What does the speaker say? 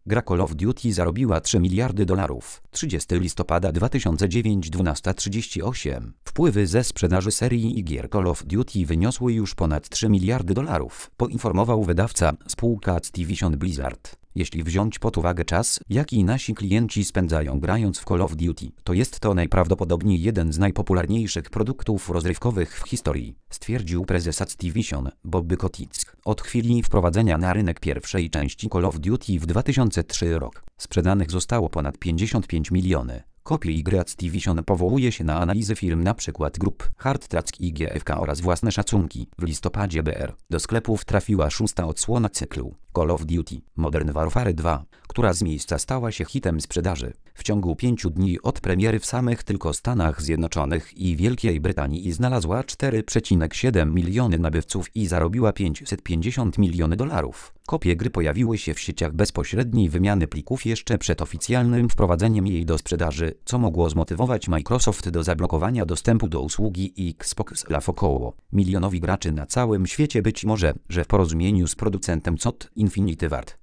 Gra Call of Duty zarobiła $3 miliardy. 30 listopada 2009 12:38. Wpływy ze sprzedaży serii i gier Call of Duty wyniosły już ponad $3 miliardy, poinformował wydawca, spółka Activision Blizzard. Jeśli wziąć pod uwagę czas, jaki nasi klienci spędzają grając w Call of Duty, to jest to najprawdopodobniej jeden z najpopularniejszych produktów rozrywkowych w historii, stwierdził prezes Activision, Bobby Kotick. Od chwili wprowadzenia na rynek pierwszej części Call of Duty w 2003 rok, sprzedanych zostało ponad 55 miliony kopii gry. Activision powołuje się na analizy firm np. grup Hard Track i GfK oraz własne szacunki. W listopadzie BR do sklepów trafiła 6. odsłona cyklu Call of Duty Modern Warfare 2, która z miejsca stała się hitem sprzedaży. W ciągu 5 dni od premiery w samych tylko Stanach Zjednoczonych i Wielkiej Brytanii znalazła 4,7 miliony nabywców i zarobiła $550 milionów. Kopie gry pojawiły się w sieciach bezpośredniej wymiany plików jeszcze przed oficjalnym wprowadzeniem jej do sprzedaży, co mogło zmotywować Microsoft do zablokowania dostępu do usługi Xbox Live około milionowi graczy na całym świecie. Być może, że w porozumieniu z producentem COD Infinity Ward